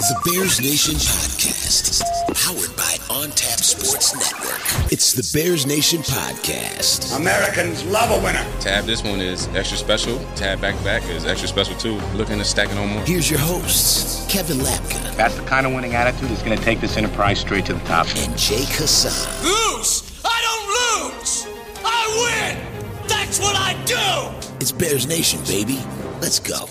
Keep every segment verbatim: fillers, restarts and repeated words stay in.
The Bears Nation Podcast, powered by On Tap Sports Network. It's the Bears Nation Podcast. Americans love a winner. Tab, this one is extra special. Tab back to back is extra special too. Looking to stack it on more. Here's your hosts, Kevin Lapka. That's the kind of winning attitude that's going to take this enterprise straight to the top. And Jake Hassan. Lose! I don't lose! I win! That's what I do! It's Bears Nation, baby. Let's go.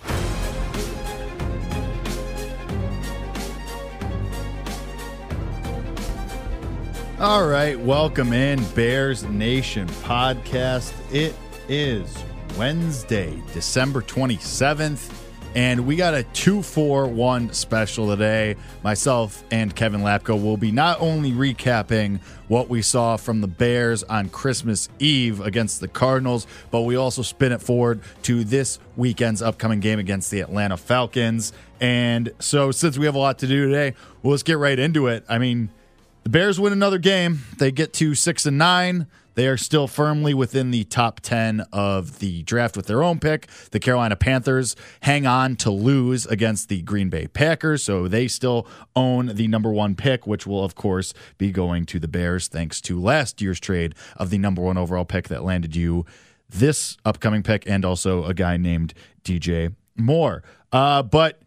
All right, welcome in Bears Nation Podcast. It is Wednesday, December twenty-seventh, and we got a two for one special today. Myself and Kevin Lapka will be not only recapping what we saw from the Bears on Christmas Eve against the Cardinals, but we also spin it forward to this weekend's upcoming game against the Atlanta Falcons. And so since we have a lot to do today, well, let's get right into it. I mean, the Bears win another game. They get to six and nine. They are still firmly within the top ten of the draft with their own pick. The Carolina Panthers hang on to lose against the Green Bay Packers, so they still own the number one pick, which will, of course, be going to the Bears thanks to last year's trade of the number one overall pick that landed you this upcoming pick and also a guy named D J Moore. Uh, but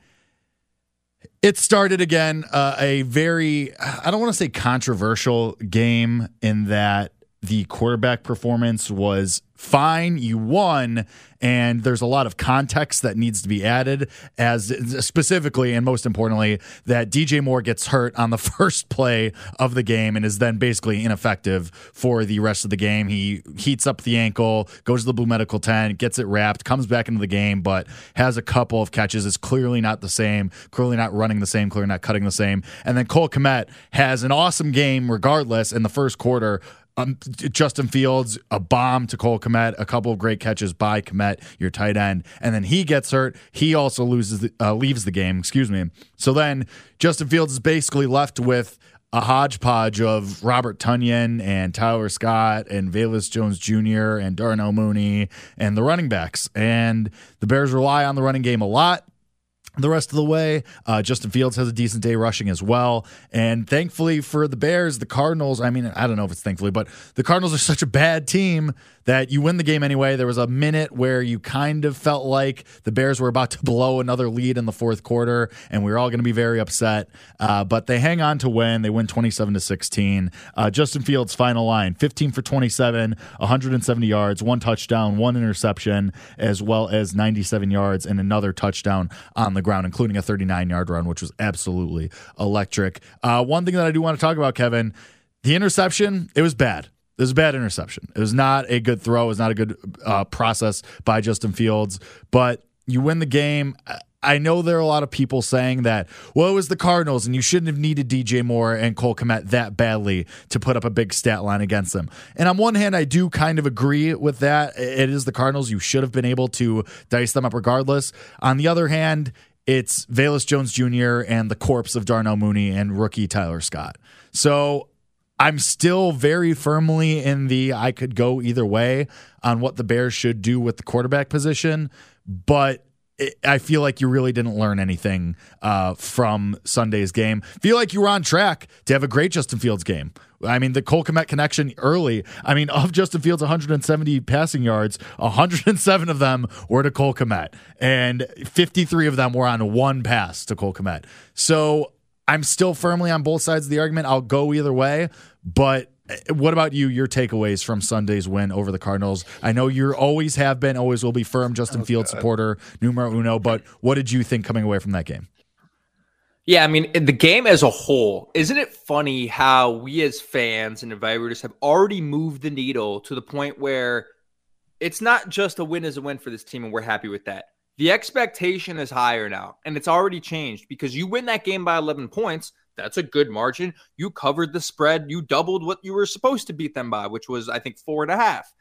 It started again, uh, a very, I don't want to say controversial game in that the quarterback performance was fine. You won, and there's a lot of context that needs to be added, as specifically and most importantly that D J Moore gets hurt on the first play of the game and is then basically ineffective for the rest of the game. He heats up the ankle, goes to the Blue Medical tent, gets it wrapped, comes back into the game, but has a couple of catches. It's clearly not the same, clearly not running the same, clearly not cutting the same. And then Cole Kmet has an awesome game regardless in the first quarter. Um, Justin Fields, a bomb to Cole Kmet, a couple of great catches by Kmet, your tight end, and then he gets hurt. He also loses, the, uh, leaves the game. Excuse me. So then Justin Fields is basically left with a hodgepodge of Robert Tonyan and Tyler Scott and Velus Jones Junior and Darnell Mooney and the running backs. And the Bears rely on the running game a lot the rest of the way. Uh, Justin Fields has a decent day rushing as well. And thankfully for the Bears, the Cardinals, I mean, I don't know if it's thankfully, but the Cardinals are such a bad team that you win the game anyway. There was a minute where you kind of felt like the Bears were about to blow another lead in the fourth quarter, and we were all going to be very upset. Uh, but they hang on to win. They win twenty-seven to sixteen. Uh, Justin Fields' final line, fifteen for twenty-seven, one hundred seventy yards, one touchdown, one interception, as well as ninety-seven yards and another touchdown on the ground, including a thirty-nine-yard run, which was absolutely electric. Uh, one thing that I do want to talk about, Kevin, the interception, it was bad. It was a bad interception. It was not a good throw. It was not a good uh, process by Justin Fields, but you win the game. I know there are a lot of people saying that, well, it was the Cardinals and you shouldn't have needed D J Moore and Cole Kmet that badly to put up a big stat line against them. And on one hand, I do kind of agree with that. It is the Cardinals. You should have been able to dice them up regardless. On the other hand, it's Velus Jones Junior and the corpse of Darnell Mooney and rookie Tyler Scott. So I'm still very firmly in the I could go either way on what the Bears should do with the quarterback position, but it, I feel like you really didn't learn anything uh, from Sunday's game. Feel like you were on track to have a great Justin Fields game. I mean, the Cole Kmet connection early, I mean, of Justin Fields' one hundred seventy passing yards, one hundred seven of them were to Cole Kmet, and fifty-three of them were on one pass to Cole Kmet. So I'm still firmly on both sides of the argument. I'll go either way, but what about you, your takeaways from Sunday's win over the Cardinals? I know you always have been, always will be firm Justin oh, Fields God. supporter, numero uno, but what did you think coming away from that game? Yeah, I mean, the game as a whole, isn't it funny how we as fans and evaluators have already moved the needle to the point where it's not just a win is a win for this team and we're happy with that. The expectation is higher now, and it's already changed because you win that game by eleven points. That's a good margin. You covered the spread. You doubled what you were supposed to beat them by, which was, I think, four and a half.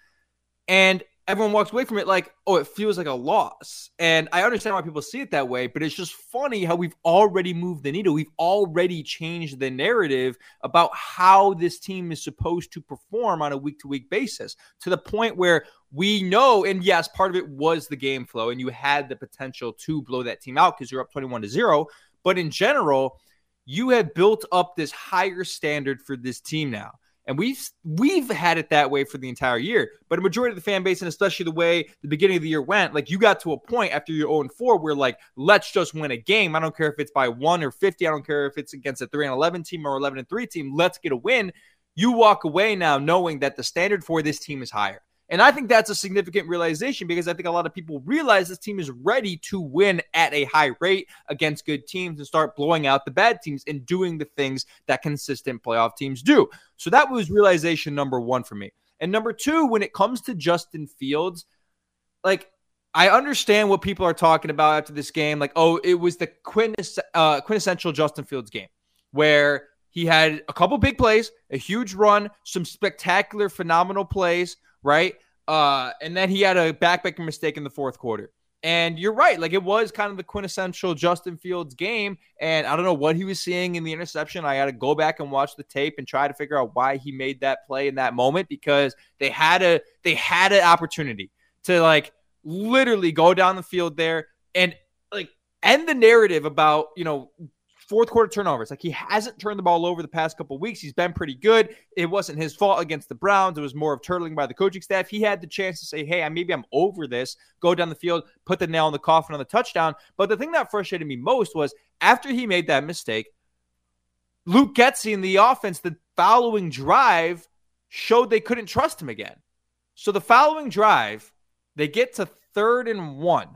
And everyone walks away from it like, oh, it feels like a loss. And I understand why people see it that way, but it's just funny how we've already moved the needle. We've already changed the narrative about how this team is supposed to perform on a week-to-week basis to the point where we know, and yes, part of it was the game flow, and you had the potential to blow that team out because you're up twenty-one to zero. But in general, you have built up this higher standard for this team now. And we've we've had it that way for the entire year. But a majority of the fan base, and especially the way the beginning of the year went, like you got to a point after you're oh and four where like, let's just win a game. I don't care if it's by one or fifty. I don't care if it's against a three and eleven team or eleven and three team. Let's get a win. You walk away now knowing that the standard for this team is higher. And I think that's a significant realization because I think a lot of people realize this team is ready to win at a high rate against good teams and start blowing out the bad teams and doing the things that consistent playoff teams do. So that was realization number one for me. And number two, when it comes to Justin Fields, like I understand what people are talking about after this game. Like, oh, it was the quintess- uh, quintessential Justin Fields game where he had a couple big plays, a huge run, some spectacular, phenomenal plays, right? Uh, and then he had a backbreaking mistake in the fourth quarter. And you're right. Like, it was kind of the quintessential Justin Fields game. And I don't know what he was seeing in the interception. I got to go back and watch the tape and try to figure out why he made that play in that moment, because they had a, they had an opportunity to like literally go down the field there and like end the narrative about, you know, fourth quarter turnovers. Like, he hasn't turned the ball over the past couple of weeks. He's been pretty good. It wasn't his fault against the Browns. It was more of turtling by the coaching staff. He had the chance to say, hey, maybe I'm over this, go down the field, put the nail in the coffin on the touchdown. But the thing that frustrated me most was after he made that mistake, Luke Getsy in the offense, the following drive showed they couldn't trust him again. So the following drive, they get to third and one.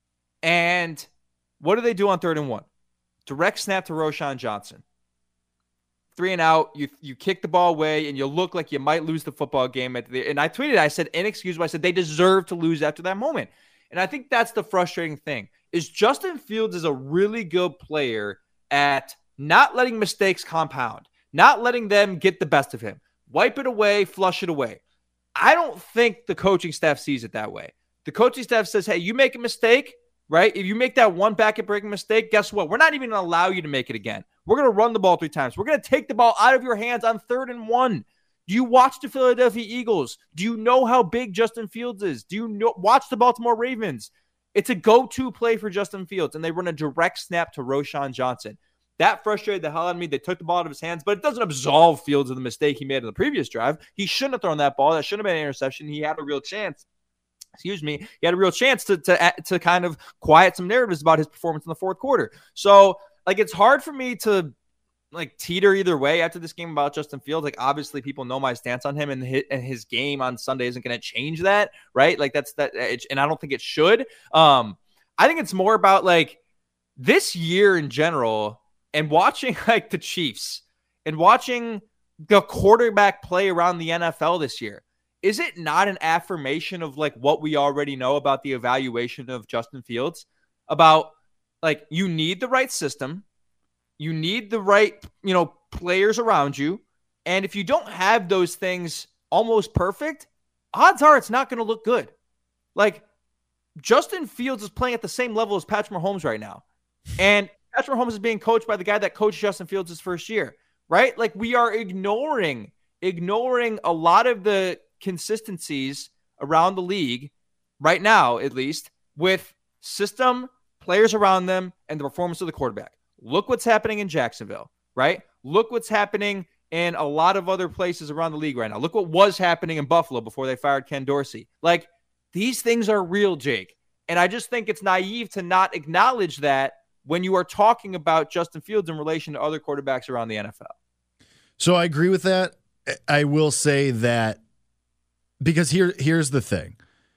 And what do they do on third and one? Direct snap to Roschon Johnson. Three and out. You you kick the ball away, and you look like you might lose the football game. At the, and I tweeted, I said, inexcusable. I said, they deserve to lose after that moment. And I think that's the frustrating thing, is Justin Fields is a really good player at not letting mistakes compound, not letting them get the best of him. Wipe it away, flush it away. I don't think the coaching staff sees it that way. The coaching staff says, hey, you make a mistake, right? If you make that one back breaking mistake, guess what? We're not even going to allow you to make it again. We're going to run the ball three times. We're going to take the ball out of your hands on third and one. Do you watch the Philadelphia Eagles? Do you know how big Justin Fields is? Do you know, watch the Baltimore Ravens? It's a go-to play for Justin Fields, and they run a direct snap to Roschon Johnson. That frustrated the hell out of me. They took the ball out of his hands, but it doesn't absolve Fields of the mistake he made in the previous drive. He shouldn't have thrown that ball. That shouldn't have been an interception. He had a real chance. Excuse me, he had a real chance to, to to kind of quiet some narratives about his performance in the fourth quarter. So, like, it's hard for me to, like, teeter either way after this game about Justin Fields. Like, obviously, people know my stance on him, and his, and his game on Sunday isn't going to change that, right? Like, that's that, and I don't think it should. Um, I think it's more about, like, this year in general, and watching, like, the Chiefs, and watching the quarterback play around the N F L this year. Is it not an affirmation of like what we already know about the evaluation of Justin Fields? About like, you need the right system, you need the right, you know, players around you. And if you don't have those things almost perfect, odds are it's not going to look good. Like, Justin Fields is playing at the same level as Patrick Mahomes right now. And Patrick Mahomes is being coached by the guy that coached Justin Fields his first year, right? Like, we are ignoring, ignoring a lot of the consistencies around the league right now, at least, with system, players around them, and the performance of the quarterback. Look what's happening in Jacksonville, right? Look what's happening in a lot of other places around the league right now. Look what was happening in Buffalo before they fired Ken Dorsey. Like, these things are real, Jake. And I just think it's naive to not acknowledge that when you are talking about Justin Fields in relation to other quarterbacks around the N F L. So I agree with that. I will say that because here, here's the thing.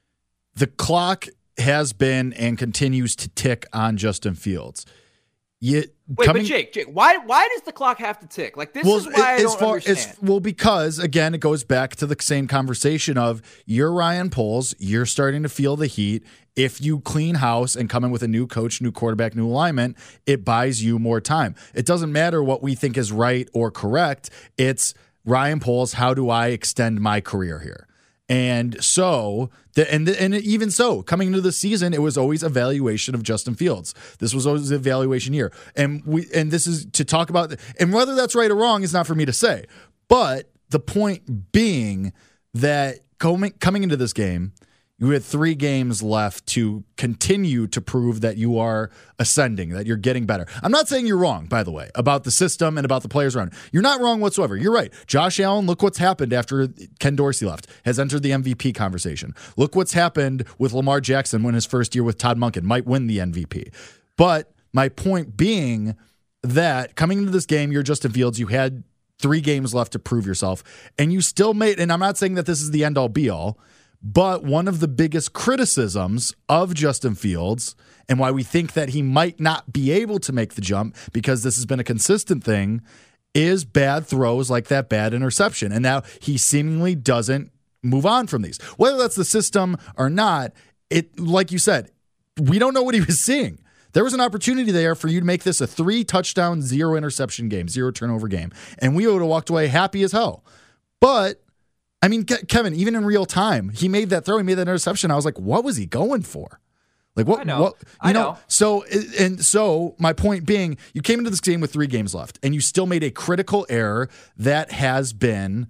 The clock has been and continues to tick on Justin Fields. You, Wait, coming, but Jake, Jake, why why does the clock have to tick? Like, this well, is why I don't far, understand. Well, because, again, it goes back to the same conversation of you're Ryan Poles, you're starting to feel the heat. If you clean house and come in with a new coach, new quarterback, new alignment, it buys you more time. It doesn't matter what we think is right or correct. It's Ryan Poles, how do I extend my career here? And so, the, and the, and even so, coming into the season, it was always evaluation of Justin Fields. This was always an evaluation year, and we and this is to talk about. And whether that's right or wrong is not for me to say. But the point being that coming coming into this game, You had three games left to continue to prove that you are ascending, that you're getting better. I'm not saying you're wrong, by the way, about the system and about the players around. You're not wrong whatsoever. You're right. Josh Allen, look what's happened after Ken Dorsey left, has entered the M V P conversation. Look what's happened with Lamar Jackson when his first year with Todd Monken might win the M V P. But my point being that coming into this game, you're Justin Fields, you had three games left to prove yourself, and you still made, and I'm not saying that this is the end-all be-all, but one of the biggest criticisms of Justin Fields and why we think that he might not be able to make the jump, because this has been a consistent thing, is bad throws like that bad interception. And now he seemingly doesn't move on from these. Whether that's the system or not, it, like you said, we don't know what he was seeing. There was an opportunity there for you to make this a three touchdown, zero interception game, zero turnover game. And we would have walked away happy as hell. But I mean, Ke- Kevin, even in real time, he made that throw, he made that interception. I was like, what was he going for? Like, what? I know. What, you I know, know. So, and so my point being, you came into this game with three games left, and you still made a critical error that has been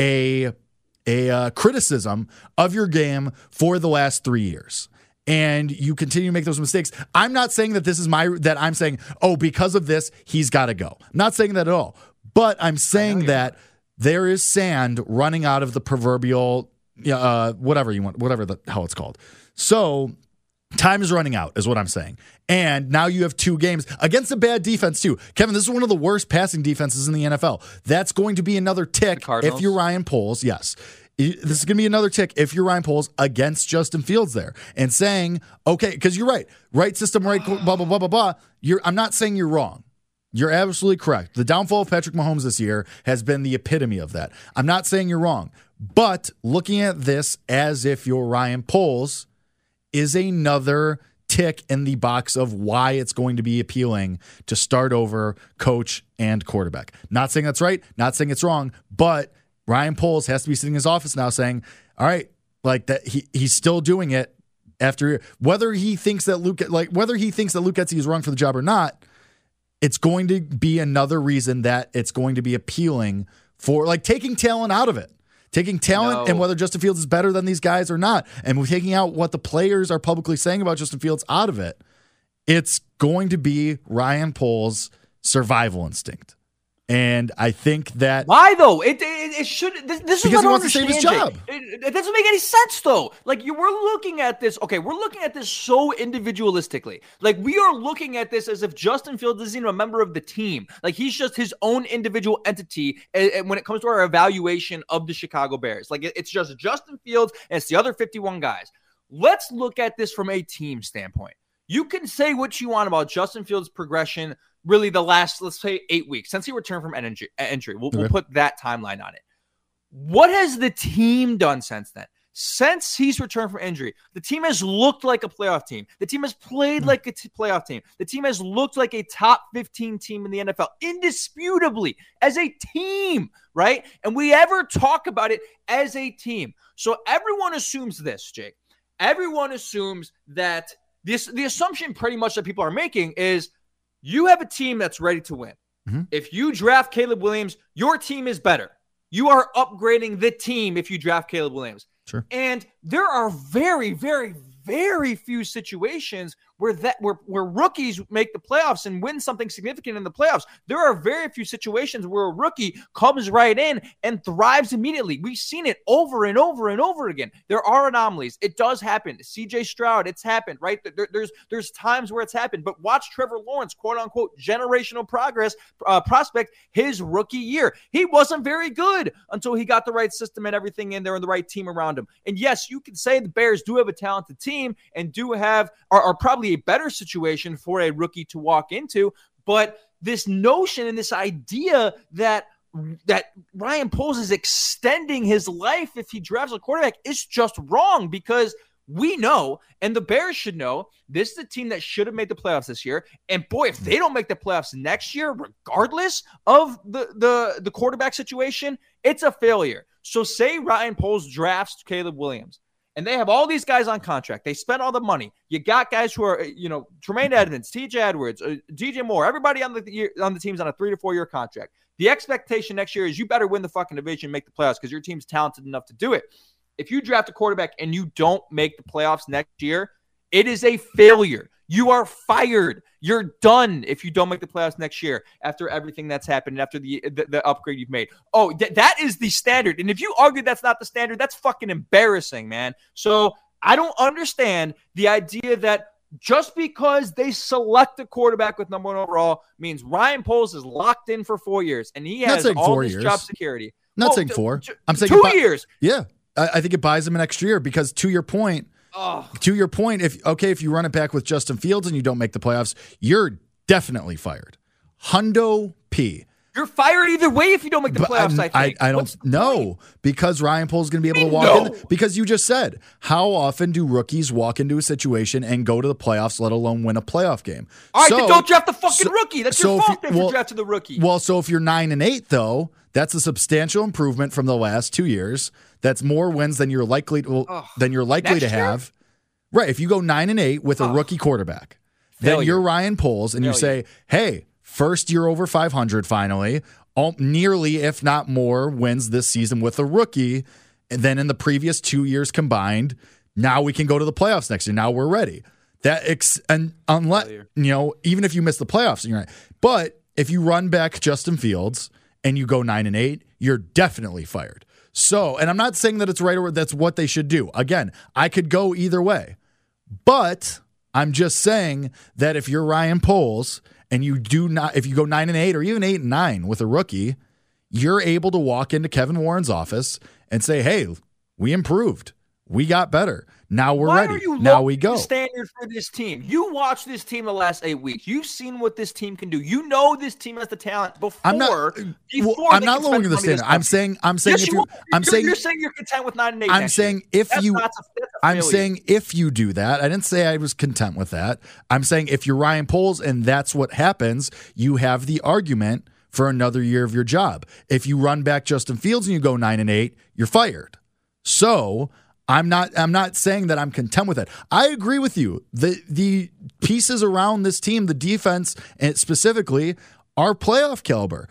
a, a uh, criticism of your game for the last three years. And you continue to make those mistakes. I'm not saying that this is my, that I'm saying, oh, because of this, he's got to go. I'm not saying that at all. But I'm saying that there is sand running out of the proverbial, uh, whatever you want, whatever the hell it's called. So time is running out is what I'm saying. And now you have two games against a bad defense too. Kevin, this is one of the worst passing defenses in the N F L. That's going to be another tick if you're Ryan Poles. Yes. This is going to be another tick if you're Ryan Poles against Justin Fields there and saying, okay, because you're right, right system, right, blah, blah, blah, blah, blah. You're, I'm not saying you're wrong. You're absolutely correct. The downfall of Patrick Mahomes this year has been the epitome of that. I'm not saying you're wrong, but looking at this as if you're Ryan Poles is another tick in the box of why it's going to be appealing to start over coach and quarterback. Not saying that's right, not saying it's wrong, but Ryan Poles has to be sitting in his office now saying, all right, like that he he's still doing it after, whether he thinks that Luke, like whether he thinks that Luke Getsy is wrong for the job or not, it's going to be another reason that it's going to be appealing for, like, taking talent out of it. Taking talent no. and whether Justin Fields is better than these guys or not, and we're taking out what the players are publicly saying about Justin Fields out of it, it's going to be Ryan Poles' survival instinct. And I think that why though it it, it should this, this is because what he I wants to save his job. It, it doesn't make any sense though. Like you, we're looking at this. Okay, we're looking at this so individualistically. Like we are looking at this as if Justin Fields isn't even a member of the team. Like he's just his own individual entity. And, and when it comes to our evaluation of the Chicago Bears, like it, it's just Justin Fields and it's the other fifty-one guys. Let's look at this from a team standpoint. You can say what you want about Justin Fields' progression. Really, the last, let's say, eight weeks since he returned from injury. injury. We'll, okay. we'll put that timeline on it. What has the team done since then? Since he's returned from injury, the team has looked like a playoff team. The team has played mm. like a t- playoff team. The team has looked like a top fifteen team in the N F L, indisputably, as a team, right? And we ever talk about it as a team. So everyone assumes this, Jake. Everyone assumes that this, the assumption pretty much that people are making is, you have a team that's ready to win. Mm-hmm. If you draft Caleb Williams, your team is better. You are upgrading the team if you draft Caleb Williams. Sure. And there are very, very, very few situations where that where, where rookies make the playoffs and win something significant in the playoffs. There are very few situations where a rookie comes right in and thrives immediately. We've seen it over and over and over again. There are anomalies. It does happen. C J Stroud, it's happened, right? There, there's there's times where it's happened. But watch Trevor Lawrence, quote unquote, generational progress uh, prospect, his rookie year. He wasn't very good until he got the right system and everything in there and the right team around him. And yes, you can say the Bears do have a talented team and do have are, are probably a better situation for a rookie to walk into, but this notion and this idea that that Ryan Poles is extending his life if he drafts a quarterback is just wrong, because we know, and the Bears should know, this is a team that should have made the playoffs this year. And boy, if they don't make the playoffs next year, regardless of the the, the quarterback situation, it's a failure. So say Ryan Poles drafts Caleb Williams, and they have all these guys on contract. They spent all the money. You got guys who are, you know, Tremaine Edmonds, T J Edwards, uh, D J Moore, everybody on the on the team's on a three to four year contract. The expectation next year is you better win the fucking division, make the playoffs, because your team's talented enough to do it. If you draft a quarterback and you don't make the playoffs next year, it is a failure. You are fired. You're done if you don't make the playoffs next year after everything that's happened, after the the, the upgrade you've made. Oh, th- that is the standard. And if you argue that's not the standard, that's fucking embarrassing, man. So I don't understand the idea that just because they select a quarterback with number one overall means Ryan Poles is locked in for four years and he has all this job security. Not oh, saying four. T- I'm saying two bu- years. Yeah. I, I think it buys him an extra year because to your point, oh. to your point, if okay, if you run it back with Justin Fields and you don't make the playoffs, you're definitely fired. Hundo P. You're fired either way if you don't make the But playoffs, I, I, think. I, I don't know because Ryan Poles is going to be able to walk no. in. Because you just said, how often do rookies walk into a situation and go to the playoffs, let alone win a playoff game? All right, so, then don't draft the fucking so, rookie. That's so your if fault you, if well, you drafted the rookie. Well, so if you're nine and eight, though, that's a substantial improvement from the last two years. That's more wins than you're likely to, Ugh. than you're likely Next to year? have. Right. If you go nine and eight with a Ugh. rookie quarterback, Failure. then you're Ryan Poles and Failure. you say, hey, first year over five hundred finally. All, nearly, if not more, wins this season with a rookie than in the previous two years combined. Now we can go to the playoffs next year. Now we're ready. That ex- and unless you know, even if you miss the playoffs, you're right. But if you run back Justin Fields and you go nine and eight, you're definitely fired. So, and I'm not saying that it's right or that's what they should do. Again, I could go either way, but I'm just saying that if you're Ryan Poles and you do not, if you go nine and eight or even eight and nine with a rookie, you're able to walk into Kevin Warren's office and say, hey, we improved. We got better. Now we're Why ready. Are you now we go. The standard for this team. You watch this team the last eight weeks. You've seen what this team can do. You know this team has the talent before. I'm not. Before well, I'm they not can lowering spend the money standard. this I'm much. saying. I'm saying Yes, if you you. are. I'm you're, saying. You're saying you're content with nine and eight. I'm next saying year. if that's you. Not, that's a, that's a I'm failure. saying if you do that. I didn't say I was content with that. I'm saying if you're Ryan Poles and that's what happens, you have the argument for another year of your job. If you run back Justin Fields and you go nine and eight, you're fired. So. I'm not I'm not saying that I'm content with it. I agree with you. The the pieces around this team, the defense and specifically, are playoff caliber.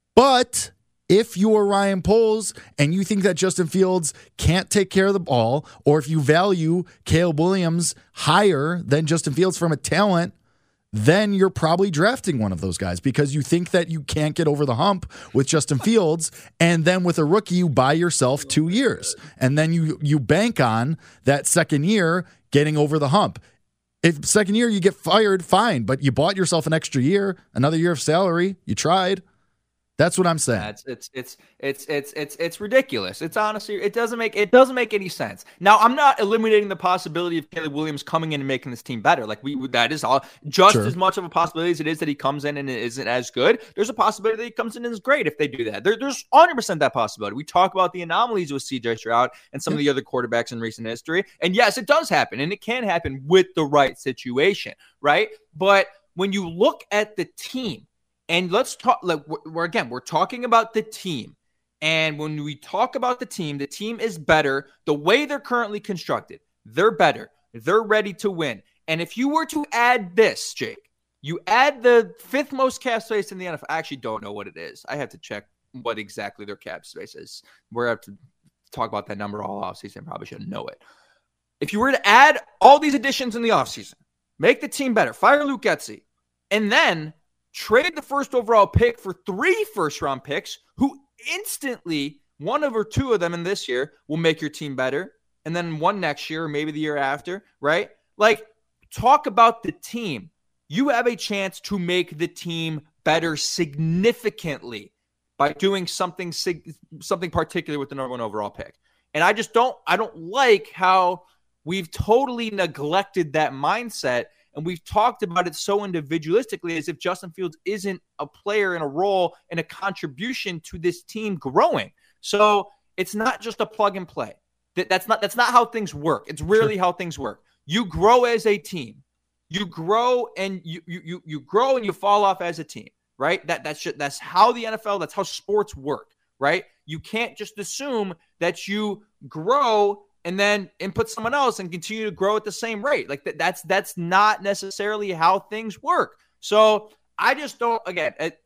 But if you're Ryan Poles and you think that Justin Fields can't take care of the ball, or if you value Caleb Williams higher than Justin Fields from a talent, then you're probably drafting one of those guys because you think that you can't get over the hump with Justin Fields. And then with a rookie, you buy yourself two years. And then you you bank on that second year getting over the hump. If second year you get fired, fine. But you bought yourself an extra year, another year of salary. You tried. That's what I'm saying. Yeah, it's, it's it's it's it's it's it's ridiculous. It's honestly, it doesn't make it doesn't make any sense. Now, I'm not eliminating the possibility of Caleb Williams coming in and making this team better. Like we that is all just Sure. as much of a possibility as it is that he comes in and isn't as good. There's a possibility that he comes in and is great if they do that. There, there's one hundred percent that possibility. We talk about the anomalies with C J Stroud and some of the other quarterbacks in recent history, and yes, it does happen, and it can happen with the right situation, right? But when you look at the team. And let's talk, like, we're again, we're talking about the team. And when we talk about the team, the team is better. The way they're currently constructed, they're better. They're ready to win. And if you were to add this, Jake, you add the fifth most cap space in the N F L. I actually don't know what it is. I have to check what exactly their cap space is. We're going to have to talk about that number all offseason. Probably should know it. If you were to add all these additions in the offseason, make the team better, fire Luke Getsy, and then trade the first overall pick for three first-round picks who instantly, one of or two of them in this year, will make your team better, and then one next year or maybe the year after, right? Like, talk about the team. You have a chance to make the team better significantly by doing something something particular with the number one overall pick. And I just don't, I don't like how we've totally neglected that mindset. And we've talked about it so individualistically as if Justin Fields isn't a player in a role and a contribution to this team growing. So it's not just a plug and play. That, that's not that's not how things work. It's rarely sure. how things work. You grow as a team. You grow and you you you, you grow and you fall off as a team, right? That that's just, that's how the N F L, that's how sports work, right? You can't just assume that you grow and then input someone else and continue to grow at the same rate. Like that, that's that's not necessarily how things work. So I just don't, again, it, like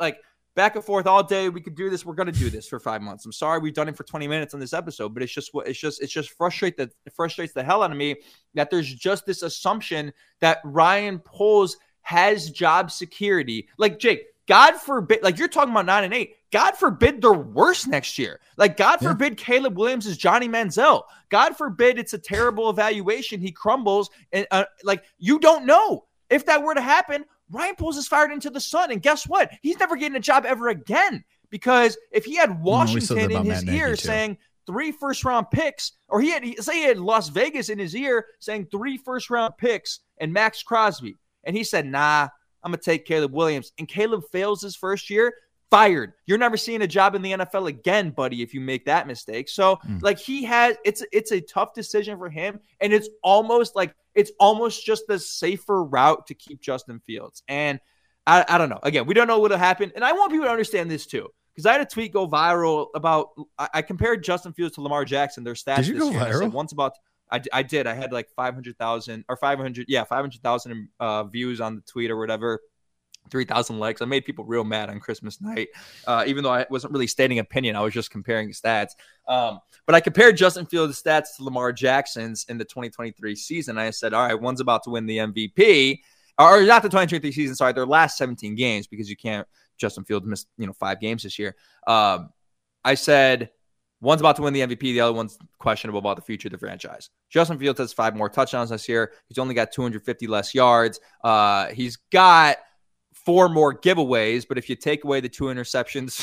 back and forth all day. We could do this. We're going to do this for five months. I'm sorry we've done it for twenty minutes on this episode, but it's just what it's just it's just frustrate that it frustrates the hell out of me that there's just this assumption that Ryan Poles has job security. Like, Jake, God forbid, like you're talking about nine and eight. God forbid they're worse next year. Like, God yeah. forbid Caleb Williams is Johnny Manziel. God forbid it's a terrible evaluation. He crumbles. And uh, like, you don't know. If that were to happen, Ryan Poles is fired into the sun. And guess what? He's never getting a job ever again. Because if he had Washington mm, in his ear saying three first round picks, or he had, say he had Las Vegas in his ear saying three first round picks and Max Crosby, and he said, nah, I'm going to take Caleb Williams, and Caleb fails his first year, fired. You're never seeing a job in the N F L again, buddy, if you make that mistake. So, mm. like, he has – it's it's a tough decision for him, and it's almost like – it's almost just the safer route to keep Justin Fields. And I, I don't know. Again, we don't know what will happen, and I want people to understand this too, because I had a tweet go viral about – I compared Justin Fields to Lamar Jackson, their stats Did you this go year. viral? I said once about – I, I did. I had like five hundred thousand or five hundred, yeah, five hundred thousand uh, views on the tweet or whatever, three thousand likes. I made people real mad on Christmas night, uh, even though I wasn't really stating opinion. I was just comparing stats. Um, but I compared Justin Fields' stats to Lamar Jackson's in the twenty twenty-three season. I said, all right, one's about to win the M V P, or not the twenty twenty-three season, sorry, their last seventeen games, because you can't, Justin Fields missed, you know, five games this year. Um, I said, one's about to win the M V P. The other one's questionable about the future of the franchise. Justin Fields has five more touchdowns this year. He's only got two hundred fifty less yards. Uh, he's got four more giveaways, but if you take away the two interceptions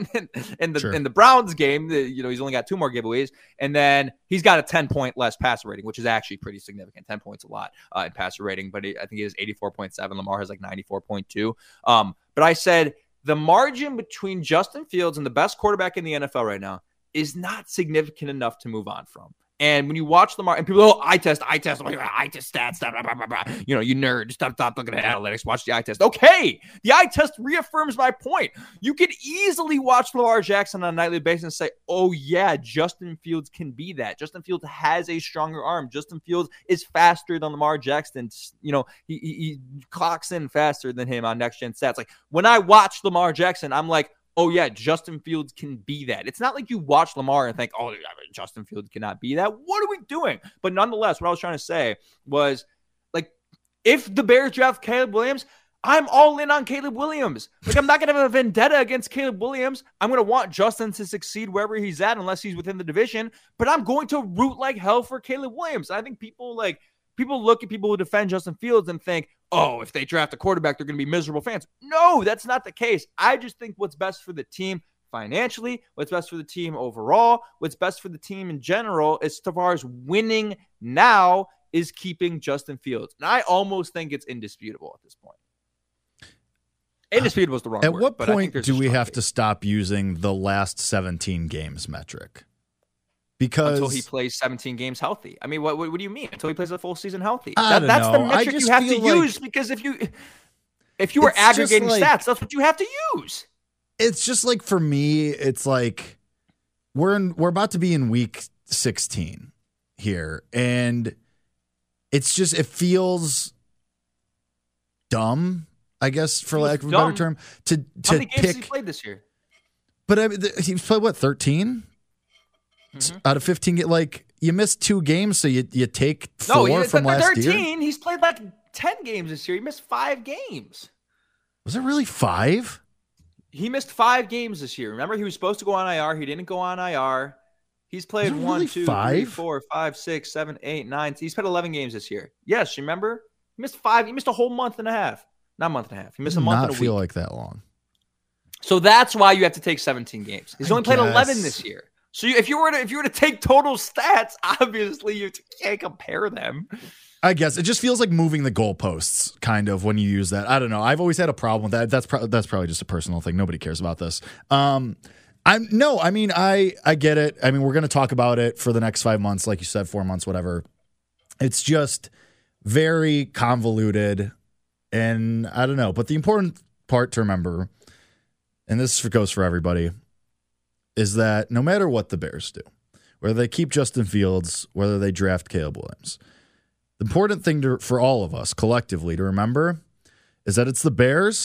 in the sure. in the Browns game, the, you know, he's only got two more giveaways. And then he's got a ten-point less passer rating, which is actually pretty significant. ten points a lot uh, in passer rating, but he, I think he has eighty-four point seven. Lamar has like ninety-four point two. Um, but I said the margin between Justin Fields and the best quarterback in the N F L right now is not significant enough to move on from. And when you watch Lamar, and people go, oh, eye test, eye test, eye test stats, blah, blah, blah, blah. You know, you nerd, stop, stop looking at analytics, watch the eye test. Okay, the eye test reaffirms my point. You could easily watch Lamar Jackson on a nightly basis and say, oh, yeah, Justin Fields can be that. Justin Fields has a stronger arm. Justin Fields is faster than Lamar Jackson. You know, he, he, he clocks in faster than him on next-gen stats. Like, when I watch Lamar Jackson, I'm like, oh, yeah, Justin Fields can be that. It's not like you watch Lamar and think, oh, Justin Fields cannot be that. What are we doing? But nonetheless, what I was trying to say was, like, if the Bears draft Caleb Williams, I'm all in on Caleb Williams. Like, I'm not going to have a vendetta against Caleb Williams. I'm going to want Justin to succeed wherever he's at, unless he's within the division. But I'm going to root like hell for Caleb Williams. I think people, like, people look at people who defend Justin Fields and think, oh, if they draft a quarterback, they're going to be miserable fans. No, that's not the case. I just think what's best for the team financially, what's best for the team overall, what's best for the team in general, as far as winning now, is keeping Justin Fields. And I almost think it's indisputable at this point. Indisputable is the wrong at word. At what but I think point do we have case. to stop using the last seventeen games metric? Because until he plays seventeen games healthy. I mean, what, what what do you mean? Until he plays a full season healthy? I That, don't that's know. the metric you have to like use, because if you if you were aggregating like, stats, that's what you have to use. It's just like, for me, it's like we're in, we're about to be in week sixteen here, and it's just it feels dumb, I guess, for lack of a better term, to to How many games pick. has he played this year? But I mean, he's played what, thirteen? Mm-hmm. Out of fifteen, like, you missed two games, so you you take four no, he, from last thirteen, year. thirteen. He's played like ten games this year. He missed five games. Was it really five? He missed five games this year. Remember, he was supposed to go on I R. He didn't go on I R. He's played really one, two, five? three, four, five, six, seven, eight, nine. He's played eleven games this year. Yes, remember? He missed five. He missed a whole month and a half. Not a month and a half. He missed a month Not and a week. feel like that long. So that's why you have to take seventeen games. He's I only played guess. eleven this year. So you, if you were to if you were to take total stats, obviously you can't compare them. I guess it just feels like moving the goalposts, kind of, when you use that. I don't know. I've always had a problem with that. That's pro- that's probably just a personal thing. Nobody cares about this. Um, I'm no. I mean, I I get it. I mean, we're going to talk about it for the next five months, like you said, four months, whatever. It's just very convoluted, and I don't know. But the important part to remember, and this goes for everybody, is that no matter what the Bears do, whether they keep Justin Fields, whether they draft Caleb Williams, the important thing to, for all of us collectively to remember is that it's the Bears,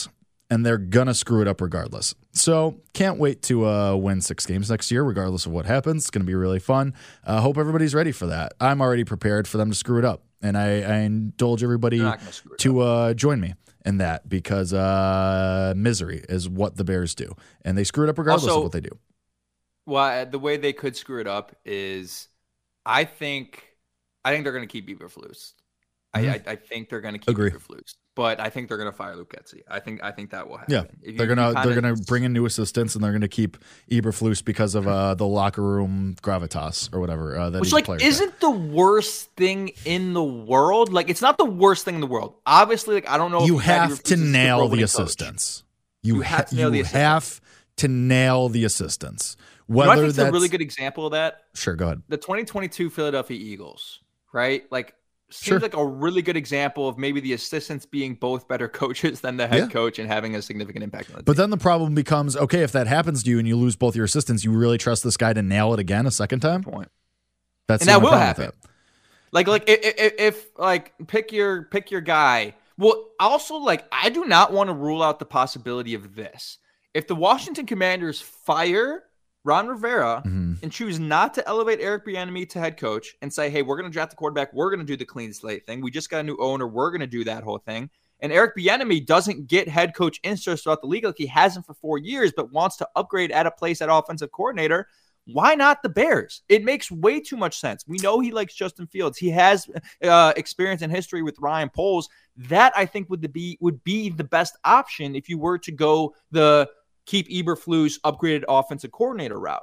and they're going to screw it up regardless. So can't wait to uh, win six games next year, regardless of what happens. It's going to be really fun. I uh, hope everybody's ready for that. I'm already prepared for them to screw it up, and I, I indulge everybody to uh, join me in that because uh, misery is what the Bears do, and they screw it up regardless also, of what they do. Well, the way they could screw it up is, I think, I think they're going to keep Eberflus. Mm-hmm. I, I, I think they're going to keep Agree. Eberflus, but I think they're going to fire Luke Getsy. I think I think that will happen. Yeah, if they're you, gonna you they're gonna bring in new assistants, and they're gonna keep Eberflus because of uh, the locker room gravitas or whatever. Uh, that Which like isn't there. the worst thing in the world. Like it's not the worst thing in the world. Obviously, like I don't know. You if have to nail the assistants. You, you have to nail the assistants. have to nail the assistants. Whether you know, I think that's it's a really good example of that. Sure, go ahead. The twenty twenty-two Philadelphia Eagles, right? Like. Seems sure. like a really good example of maybe the assistants being both better coaches than the head yeah. coach and having a significant impact on the team. But then the problem becomes, okay, if that happens to you and you lose both your assistants, you really trust this guy to nail it again a second time? Point. That's and the that will problem happen. with it. Like, like if, if, if like pick your pick your guy. Well, also like I do not want to rule out the possibility of this. If the Washington Commanders fire Ron Rivera mm-hmm. and choose not to elevate Eric Bieniemy to head coach and say, hey, we're going to draft the quarterback. We're going to do the clean slate thing. We just got a new owner. We're going to do that whole thing. And Eric Bieniemy doesn't get head coach interest throughout the league like he hasn't for four years, but wants to upgrade at a place at offensive coordinator. Why not the Bears? It makes way too much sense. We know he likes Justin Fields. He has uh, experience and history with Ryan Poles. That I think would be would be the best option if you were to go the keep Eberflus upgraded offensive coordinator route.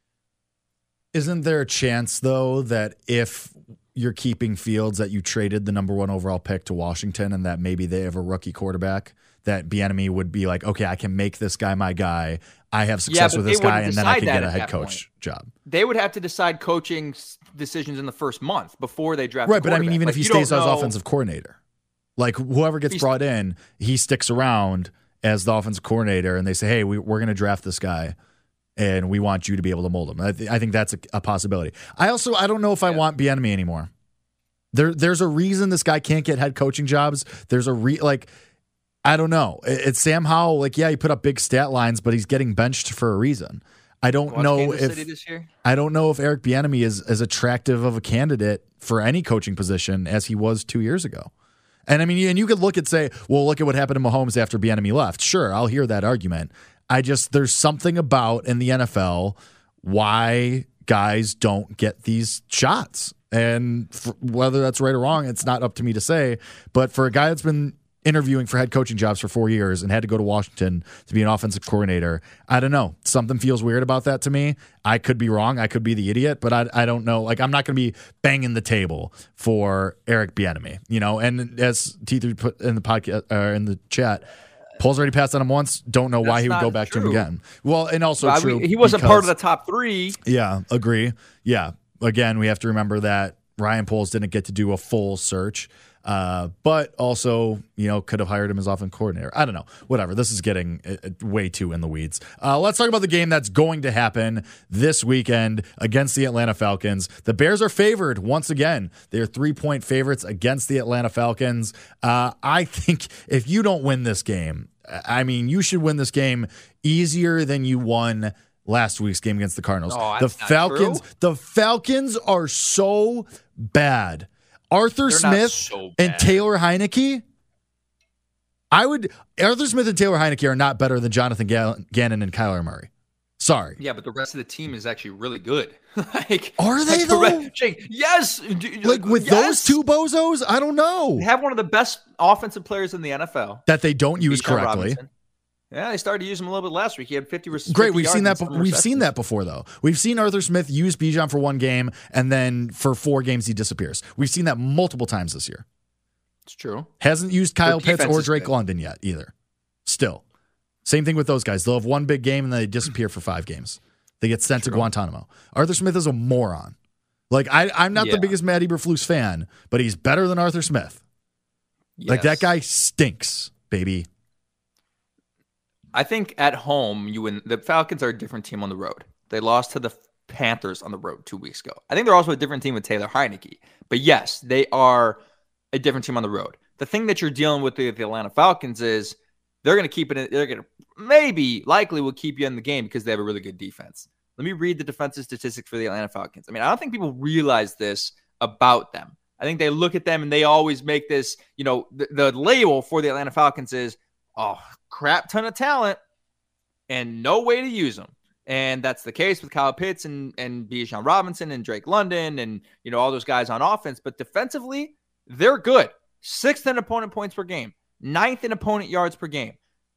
Isn't there a chance, though, that if you're keeping Fields, that you traded the number one overall pick to Washington and that maybe they have a rookie quarterback, that Bieniemy would be like, okay, I can make this guy my guy. I have success yeah, with this guy, and then I can get a head coach point. job. They would have to decide coaching decisions in the first month before they draft Right, but I mean, even like, if he stays as offensive coordinator, like whoever gets brought in, he sticks around as the offensive coordinator, and they say, hey, we, we're going to draft this guy, and we want you to be able to mold him. I, th- I think that's a, a possibility. I also, I don't know if I yeah. want Bieniemy anymore. There, There's a reason this guy can't get head coaching jobs. There's a re like, I don't know. It, it's Sam Howell. Like, yeah, he put up big stat lines, but he's getting benched for a reason. I don't Watch know Kansas if City this year? I don't know if Eric Bieniemy is as attractive of a candidate for any coaching position as he was two years ago. And I mean, and you could look and say, well, look at what happened to Mahomes after Bieniemy left. Sure, I'll hear that argument. I just, there's something about in the N F L why guys don't get these shots. And for, whether that's right or wrong, it's not up to me to say. But for a guy that's been interviewing for head coaching jobs for four years and had to go to Washington to be an offensive coordinator, I don't know. Something feels weird about that to me. I could be wrong. I could be the idiot, but I, I don't know. Like, I'm not going to be banging the table for Eric Bieniemy, you know. And as T three put in the podcast or uh, in the chat, Paul's already passed on him once. Don't know That's why he would go back true. to him again. Well, and also well, true. I mean, he wasn't because, part of the top three. Yeah, agree. Yeah. Again, we have to remember that Ryan Poles didn't get to do a full search. Uh, but also, you know, could have hired him as offensive coordinator. I don't know. Whatever. This is getting uh, way too in the weeds. Uh, let's talk about the game that's going to happen this weekend against the Atlanta Falcons. The Bears are favored once again. They're three-point favorites against the Atlanta Falcons. Uh, I think if you don't win this game, I mean, you should win this game easier than you won last week's game against the Cardinals. Oh, the Falcons, true. the Falcons are so bad. Arthur They're Smith so and Taylor Heineke. I would Arthur Smith and Taylor Heineke are not better than Jonathan Gall- Gannon and Kyler Murray. Sorry. Yeah, but the rest of the team is actually really good. like, are they like though? Re- Jake, yes. Like with yes. those two bozos, I don't know. They have one of the best offensive players in the N F L that they don't use Bijan correctly. Robinson. Yeah, they started to use him a little bit last week. He had fifty receivers. Great, we've seen that. Be- we've seen that before, though. We've seen Arthur Smith use Bijan for one game, and then for four games he disappears. We've seen that multiple times this year. It's true. Hasn't used Kyle Pitts or Drake good. London yet either. Still, same thing with those guys. They'll have one big game and then they disappear for five games. They get sent true. to Guantanamo. Arthur Smith is a moron. Like I, I'm not yeah. the biggest Matt Eberflus fan, but he's better than Arthur Smith. Yes. Like that guy stinks, baby. I think at home, you win. The Falcons are a different team on the road. They lost to the Panthers on the road two weeks ago. I think they're also a different team with Taylor Heineke. But yes, they are a different team on the road. The thing that you're dealing with with the Atlanta Falcons is they're going to keep it. They're going to maybe, likely will keep you in the game because they have a really good defense. Let me read the defensive statistics for the Atlanta Falcons. I mean, I don't think people realize this about them. I think they look at them and they always make this, you know, the, the label for the Atlanta Falcons is, oh, crap ton of talent and no way to use them. And that's the case with Kyle Pitts and, and Bijan Robinson and Drake London and, you know, all those guys on offense. But defensively, they're good. Sixth in opponent points per game. Ninth in opponent yards per game.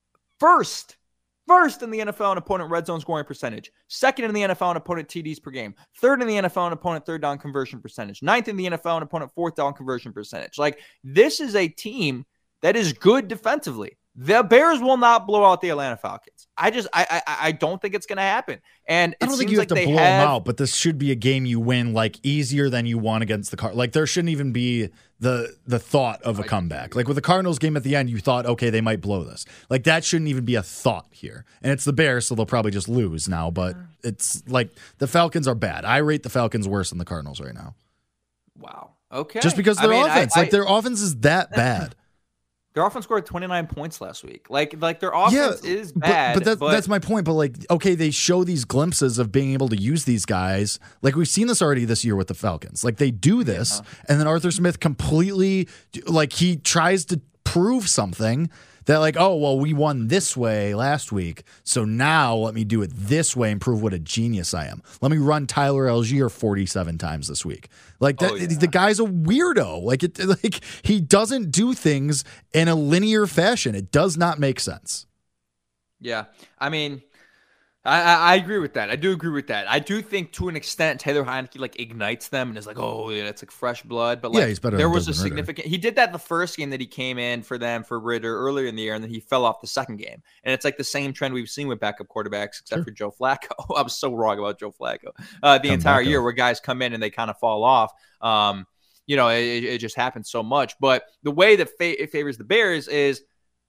First, first in the N F L in opponent red zone scoring percentage. Second in the N F L in opponent T Ds per game. Third in the N F L in opponent third down conversion percentage. Ninth in the N F L in opponent fourth down conversion percentage. Like, this is a team that is good defensively. The Bears will not blow out the Atlanta Falcons. I just, I, I, I don't think it's going to happen. And I don't think you have like to blow have... them out, but this should be a game you win like easier than you won against the Cardinals. Like, there shouldn't even be the the thought of a comeback. Like with the Cardinals game at the end, you thought, okay, they might blow this. Like, that shouldn't even be a thought here. And it's the Bears, so they'll probably just lose now. But it's like the Falcons are bad. I rate the Falcons worse than the Cardinals right now. Wow. Okay. Just because their I mean, offense, I, like I... their offense is that bad. Their offense scored twenty-nine points last week. Like, like their offense yeah, is bad. But, but, that's, but that's my point. But, like, okay, they show these glimpses of being able to use these guys. Like, we've seen this already this year with the Falcons. Like, they do this, yeah. and then Arthur Smith completely, like, he tries to prove something that, like, oh, well, we won this way last week, so now let me do it this way and prove what a genius I am. Let me run Tyler Algier forty-seven times this week. Like, that, oh, yeah. the guy's a weirdo. Like, it, like he doesn't do things in a linear fashion. It does not make sense. Yeah, I mean, I, I agree with that. I do agree with that. I do think to an extent Taylor Heinicke like ignites them and is like, oh, yeah, it's like fresh blood. But like, yeah, he's better there than was a Desmond significant. Ridder. He did that the first game that he came in for them for Ridder earlier in the year, and then he fell off the second game. And it's like the same trend we've seen with backup quarterbacks, except sure. for Joe Flacco. I was so wrong about Joe Flacco uh, the come entire year, up. where guys come in and they kind of fall off. Um, you know, it, it just happens so much. But the way that fa- it favors the Bears is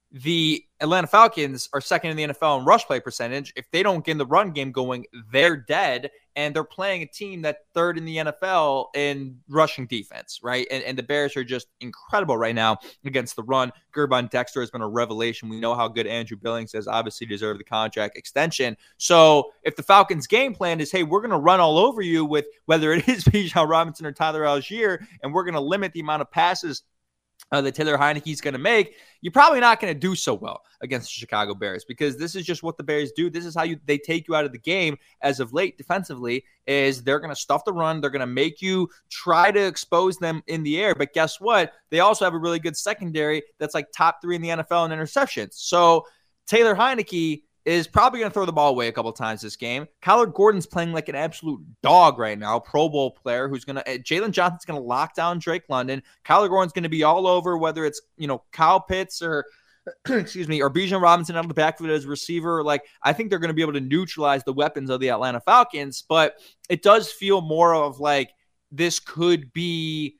the Atlanta Falcons are second in the N F L in rush play percentage. If they don't get the run game going, they're dead. And they're playing a team that's third in the N F L in rushing defense, right? And, and the Bears are just incredible right now against the run. Gervon Dexter has been a revelation. We know how good Andrew Billings is. Obviously deserve the contract extension. So if the Falcons' game plan is, hey, we're going to run all over you with whether it is Bijan Robinson or Tyler Algier, and we're going to limit the amount of passes Uh, that Taylor Heinicke's going to make, you're probably not going to do so well against the Chicago Bears, because this is just what the Bears do. This is how you they take you out of the game as of late defensively, is they're going to stuff the run. They're going to make you try to expose them in the air. But guess what? They also have a really good secondary that's like top three in the N F L in interceptions. So Taylor Heinicke is probably going to throw the ball away a couple times this game. Kyler Gordon's playing like an absolute dog right now, Pro Bowl player who's going to – Jalen Johnson's going to lock down Drake London. Kyler Gordon's going to be all over, whether it's, you know, Kyle Pitts or – excuse me, or Bijan Robinson out of the backfield as receiver. Like, I think they're going to be able to neutralize the weapons of the Atlanta Falcons, but it does feel more of like this could be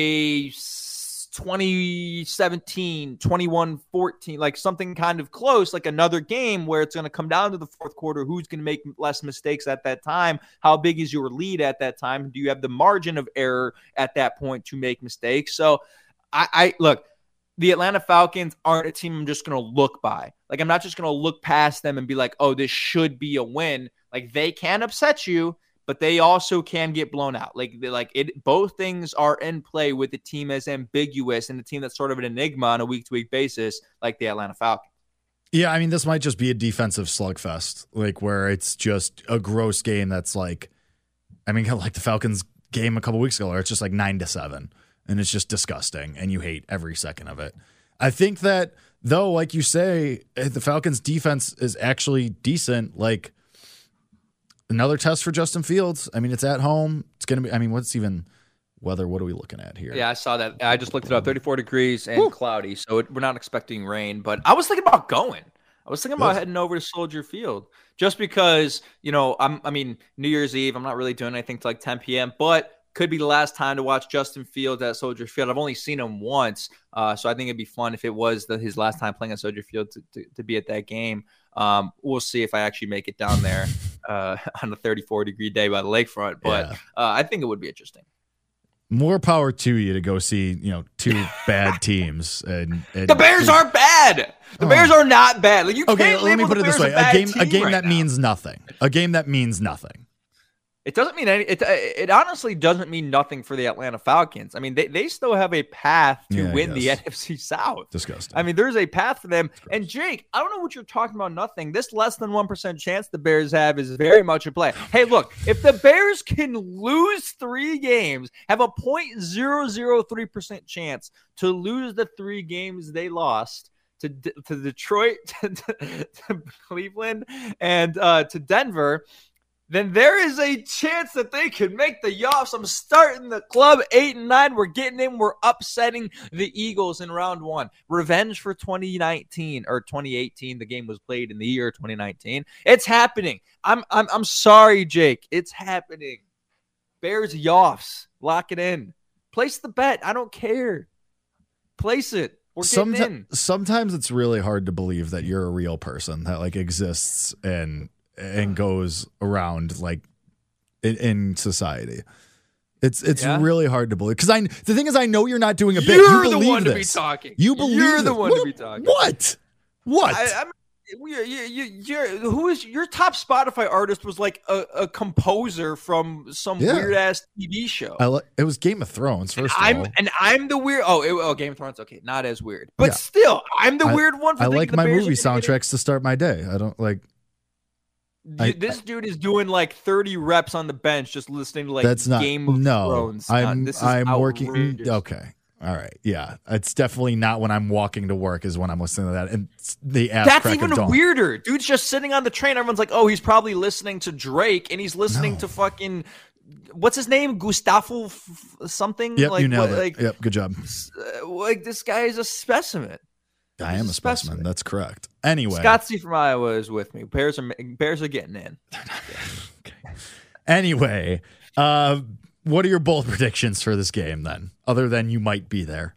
a – twenty seventeen, twenty-one fourteen, like something kind of close, like another game where it's going to come down to the fourth quarter. Who's going to make less mistakes at that time? How big is your lead at that time? Do you have the margin of error at that point to make mistakes? So I, I look, the Atlanta Falcons aren't a team I'm just going to look by. Like, I'm not just going to look past them and be like, oh, this should be a win. Like, they can upset you, but they also can get blown out. Like, like it, both things are in play with the team as ambiguous and the team that's sort of an enigma on a week-to-week basis, like the Atlanta Falcons. Yeah, I mean, this might just be a defensive slugfest, like where it's just a gross game that's like, I mean, like the Falcons game a couple weeks ago, where it's just like nine to seven, and it's just disgusting, and you hate every second of it. I think that, though, like you say, the Falcons' defense is actually decent. Like, another test for Justin Fields. I mean, it's at home. It's going to be, I mean, what's even weather? What are we looking at here? Yeah, I saw that. I just looked it up. thirty-four degrees and Woo. cloudy. So it, we're not expecting rain, but I was thinking about going. I was thinking about yes. heading over to Soldier Field just because, you know, I'm, I mean, New Year's Eve, I'm not really doing anything till like ten p.m., but could be the last time to watch Justin Fields at Soldier Field. I've only seen him once, uh, so I think it'd be fun if it was the, his last time playing at Soldier Field to, to, to be at that game. Um, we'll see if I actually make it down there uh, on a thirty-four degree day by the lakefront, but yeah. uh, I think it would be interesting. More power to you to go see, you know, two bad teams. And, and the Bears aren't bad. The oh. Bears are not bad. Like you okay, can't let me put it this way: a, a game, a game right that now. means nothing. A game that means nothing. It doesn't mean any. It, it honestly doesn't mean nothing for the Atlanta Falcons. I mean, they, they still have a path to yeah, win the N F C South. Disgusting. I mean, there's a path for them. And Jake, I don't know what you're talking about. Nothing. This less than one percent chance the Bears have is very much a play. Hey, look, if the Bears can lose three games, have a zero point zero zero three percent chance to lose the three games they lost to to Detroit, to, to Cleveland, and uh, to Denver, then there is a chance that they could make the Yoffs. I'm starting the club eight and nine. We're getting in. We're upsetting the Eagles in round one. Revenge for twenty nineteen or twenty eighteen. The game was played in the year twenty nineteen. It's happening. I'm I'm I'm sorry, Jake. It's happening. Bears Yoffs. Lock it in. Place the bet. I don't care. Place it. We're getting Someti- in. Sometimes it's really hard to believe that you're a real person that like exists and and goes around like in, in society. It's it's yeah. really hard to believe because I the thing is I know you're not doing a bit. You're you the believe one this. to be talking. You believe you're the this. one what, to be talking. What? What? I, I mean, you, you, you're, who is your top Spotify artist was like a, a composer from some yeah. weird ass T V show. I li- it was Game of Thrones first. And of I'm all. and I'm the weird. Oh, it, oh, Game of Thrones. Okay, not as weird, but yeah. still, I'm the I, weird one. For I like the my Bears movie soundtracks to start my day. I don't like. I, this dude is doing like thirty reps on the bench just listening to like that's not, Game of no, Thrones. I'm this is I'm outrageous. working. Okay. All right. Yeah. It's definitely not when I'm walking to work is when I'm listening to that. And the ass That's crack even of dawn. weirder. Dude's just sitting on the train. Everyone's like, oh, he's probably listening to Drake and he's listening No. to fucking, what's his name? Gustavo f- something? Yep. like, you nailed what, it. like, Yep. Good job. uh, like this guy is a specimen. I He's am a specimen. specimen. That's correct. Anyway. Scott C from Iowa is with me. Bears are Bears are getting in. Okay. Anyway, uh, what are your bold predictions for this game then? Other than you might be there.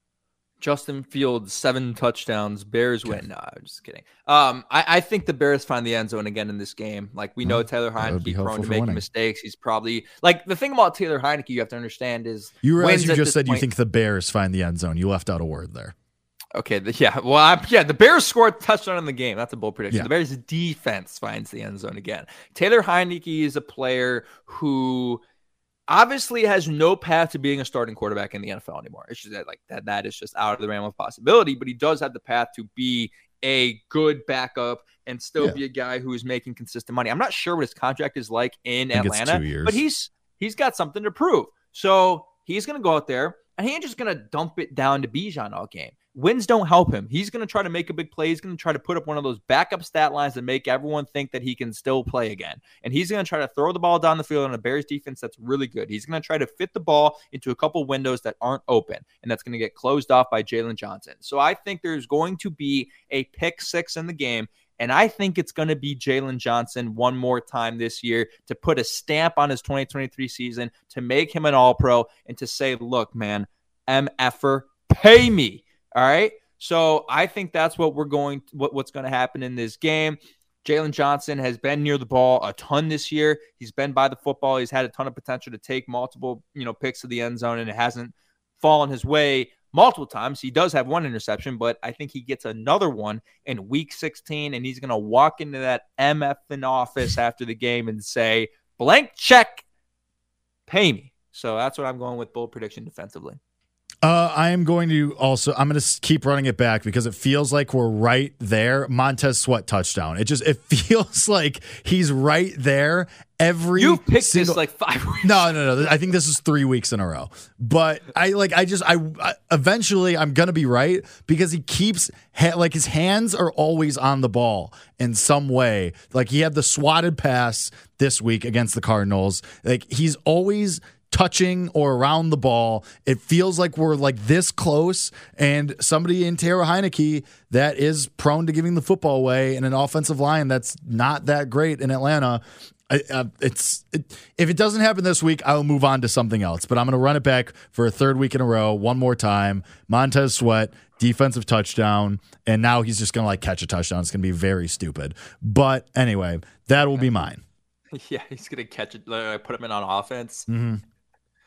Justin Fields, seven touchdowns. Bears okay. win. No, I'm just kidding. Um, I, I think the Bears find the end zone again in this game. Like we know, well, Taylor Heineke prone to making winning. mistakes. He's probably like the thing about Taylor Heineke you have to understand is you realize you just said point, you think the Bears find the end zone. You left out a word there. Okay, the, yeah. Well, I, yeah, the Bears scored a touchdown in the game. That's a bold prediction. Yeah. The Bears defense finds the end zone again. Taylor Heineke is a player who obviously has no path to being a starting quarterback in the N F L anymore. It's just that like that that is just out of the realm of possibility, but he does have the path to be a good backup and still yeah. be a guy who is making consistent money. I'm not sure what his contract is like in I think Atlanta, it's two years. but he's he's got something to prove. So he's going to go out there and he ain't just going to dump it down to Bijan all game. Wins don't help him. He's going to try to make a big play. He's going to try to put up one of those backup stat lines that make everyone think that he can still play again. And he's going to try to throw the ball down the field on a Bears defense that's really good. He's going to try to fit the ball into a couple windows that aren't open, and that's going to get closed off by Jalen Johnson. So I think there's going to be a pick six in the game, and I think it's going to be Jalen Johnson one more time this year to put a stamp on his twenty twenty-three season, to make him an all-pro, and to say, look, man, M F-er, pay me. All right. So I think that's what we're going to, what, what's going to happen in this game. Jalen Johnson has been near the ball a ton this year. He's been by the football. He's had a ton of potential to take multiple, you know, picks to the end zone, and it hasn't fallen his way multiple times. He does have one interception, but I think he gets another one in week sixteen, and he's going to walk into that M F in office after the game and say, blank check, pay me. So that's what I'm going with, bold prediction defensively. Uh, I am going to also, I'm going to keep running it back because it feels like we're right there. Montez Sweat touchdown. It just, it feels like he's right there every You picked single, this like five weeks. No, no, no. I think this is three weeks in a row. But I like, I just, I, I eventually I'm going to be right because he keeps, ha- like his hands are always on the ball in some way. Like he had the swatted pass this week against the Cardinals. Like he's always touching or around the ball. It feels like we're like this close, and somebody in Taylor Heineke that is prone to giving the football away, and an offensive line that's not that great in Atlanta. I, uh, it's it, if it doesn't happen this week, I'll move on to something else. But I'm going to run it back for a third week in a row, one more time. Montez Sweat, defensive touchdown, and now he's just going to like catch a touchdown. It's going to be very stupid. But anyway, that will be mine. Yeah, he's going to catch it. Uh, put him in on offense. Mm-hmm.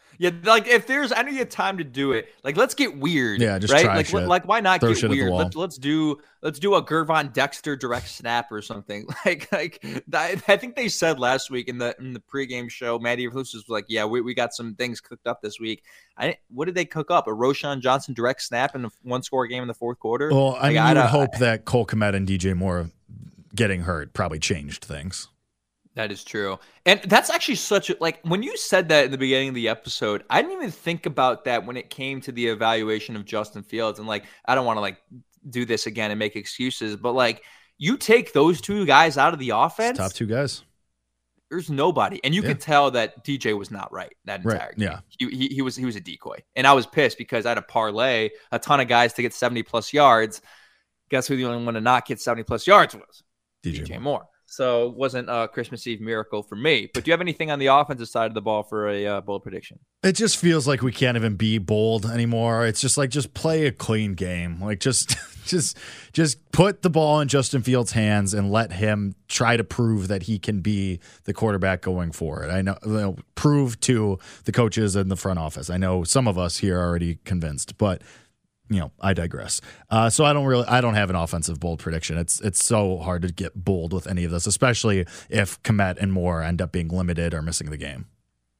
Yeah, like if there's any time to do it, like let's get weird. Yeah, just right. try like, shit. like why not Throw get shit at the weird? wall. Let's let's do let's do a Gervon Dexter direct snap or something. Like like I, I think they said last week in the in the pregame show, Matty Eberflus was like, yeah, we, we got some things cooked up this week. I what did they cook up? A Roschon Johnson direct snap in a one score game in the fourth quarter. Well, I like, mean, I you would don't- hope that Cole Kmet and D J Moore getting hurt probably changed things. That is true. And that's actually such a, like, when you said that in the beginning of the episode, I didn't even think about that when it came to the evaluation of Justin Fields. And like, I don't want to like do this again and make excuses, but like, you take those two guys out of the offense, Top two guys. there's nobody. And you Yeah. could tell that D J was not right that Right, entire game. yeah. He, he, he was, he was a decoy. And I was pissed because I had a parlay a ton of guys to get seventy plus yards. Guess who the only one to not get seventy plus yards was? D J, D J Moore. Moore. So it wasn't a Christmas Eve miracle for me. But do you have anything on the offensive side of the ball for a uh, bold prediction? It just feels like we can't even be bold anymore. It's just like just play a clean game. Like just just just put the ball in Justin Fields' hands and let him try to prove that he can be the quarterback going forward. I know, you know prove to the coaches and the front office. I know some of us here are already convinced, but you know, I digress. Uh, so I don't really, I don't have an offensive bold prediction. It's it's so hard to get bold with any of this, especially if Kmet and Moore end up being limited or missing the game.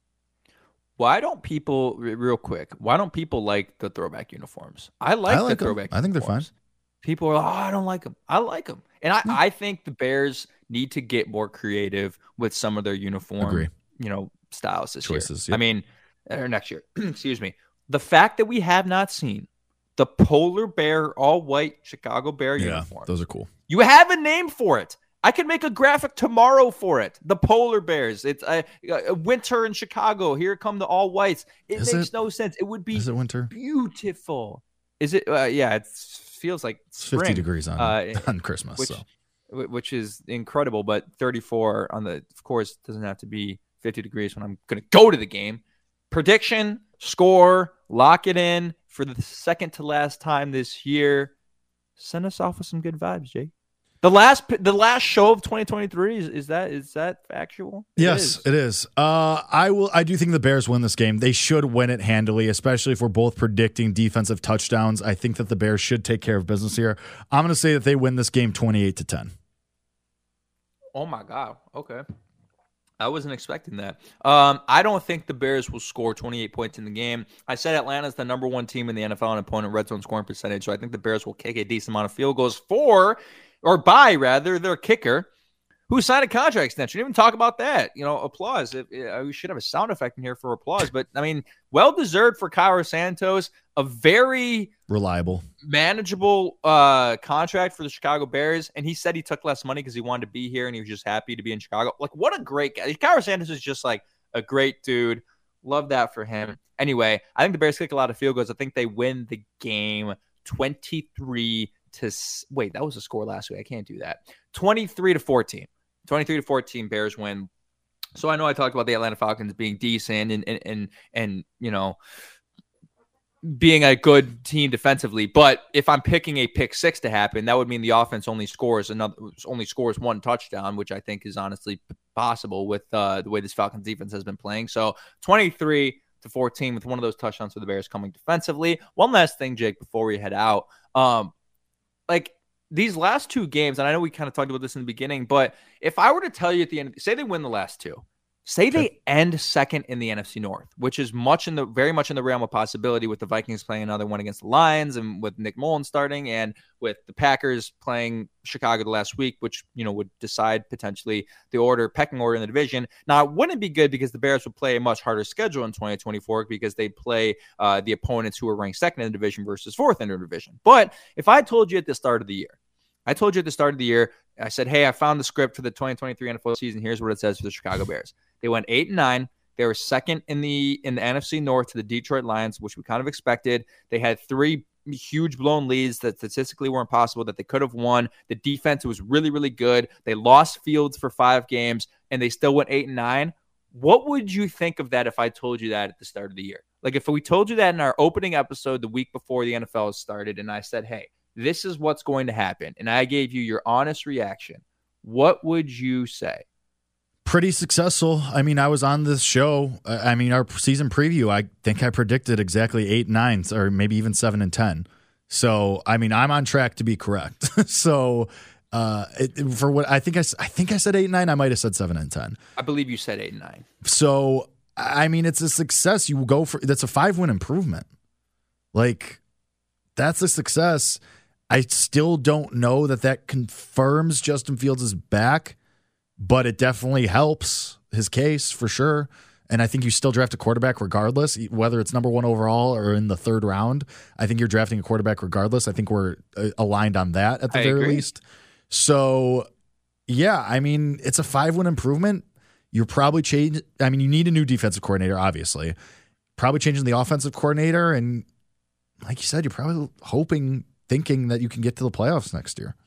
Why don't people, real quick, why don't people like the throwback uniforms? I like, I like the 'em. throwback I think they're uniforms. People are like, oh, I don't like them. I like them. And I, I think the Bears need to get more creative with some of their uniform, Agree. you know, styles this Choices, year. yep. I mean, or next year, excuse me. The fact that we have not seen the polar bear, all white Chicago Bear Yeah, uniform. those are cool. You have a name for it. I can make a graphic tomorrow for it. The polar bears. It's a, a winter in Chicago. Here come the all whites. It Is makes it? no sense. It would be Is it winter? beautiful. Is it? Uh, yeah, it feels like It's spring, fifty degrees on uh, on Christmas. which, so wh- which is incredible. But thirty-four on the, of course, doesn't have to be fifty degrees when I'm going to go to the game. Prediction, score, lock it in for the second to last time this year. Send us off with some good vibes, Jake. The last the last show of twenty twenty-three is, is that is that factual? It yes, is. it is. Uh, I will. I do think the Bears win this game. They should win it handily, especially if we're both predicting defensive touchdowns. I think that the Bears should take care of business here. I'm going to say that they win this game twenty-eight to ten. Oh my god. Okay. I wasn't expecting that. Um, I don't think the Bears will score twenty-eight points in the game. I said Atlanta's the number one team in the N F L in opponent red zone scoring percentage, so I think the Bears will kick a decent amount of field goals for, or by rather, their kicker, who signed a contract extension. Even talk about that. You know, applause. It, it, we should have a sound effect in here for applause, but I mean, well deserved for Cairo Santos. A very Reliable. manageable uh, contract for the Chicago Bears, and he said he took less money because he wanted to be here and he was just happy to be in Chicago. Like, what a great guy. Cairo Santos is just like a great dude. Love that for him. Anyway, I think the Bears kick a lot of field goals. I think they win the game twenty-three to wait, that was a score last week. I can't do that. twenty-three to fourteen. twenty-three to fourteen, Bears win. So I know I talked about the Atlanta Falcons being decent and and and, and you know, being a good team defensively, but if I'm picking a pick six to happen, that would mean the offense only scores another, only scores one touchdown, which I think is honestly possible with uh, the way this Falcons defense has been playing. So twenty-three to fourteen with one of those touchdowns for the Bears coming defensively. One last thing, Jake, before we head out, um, like these last two games, and I know we kind of talked about this in the beginning, but if I were to tell you at the end, say they win the last two. Say they end second in the N F C North, which is much in the very much in the realm of possibility with the Vikings playing another one against the Lions and with Nick Mullen starting and with the Packers playing Chicago the last week, which, you know, would decide potentially the order, pecking order in the division. Now, it wouldn't be good because the Bears would play a much harder schedule in twenty twenty-four because they play uh, the opponents who are ranked second in the division versus fourth in the division. But if I told you at the start of the year, I told you at the start of the year, I said, hey, I found the script for the twenty twenty-three N F L season. Here's what it says for the Chicago Bears. They went eight and nine. They were second in the in the N F C North to the Detroit Lions, which we kind of expected. They had three huge blown leads that statistically were impossible that they could have won. The defense was really, really good. They lost Fields for five games, and they still went eight and nine. What would you think of that if I told you that at the start of the year? Like if we told you that in our opening episode the week before the N F L started, and I said, hey, this is what's going to happen, and I gave you your honest reaction, what would you say? pretty successful. I mean, I was on this show. I mean, our season preview, I think I predicted exactly eight, nine, or maybe even seven and ten. So, I mean, I'm on track to be correct. so, uh, it, for what I think I, I think I said eight, nine. I might have said seven and ten. I believe you said eight and nine. So, I mean, it's a success. You go for that's a five win improvement. Like, that's a success. I still don't know that that confirms Justin Fields is back, but it definitely helps his case for sure. And I think you still draft a quarterback regardless, whether it's number one overall or in the third round. I think you're drafting a quarterback regardless. I think we're aligned on that at the I very agree. least. So, yeah, I mean, it's a five-win improvement. You're probably change. I mean, you need a new defensive coordinator, obviously. Probably changing the offensive coordinator. And like you said, you're probably hoping, thinking that you can get to the playoffs next year.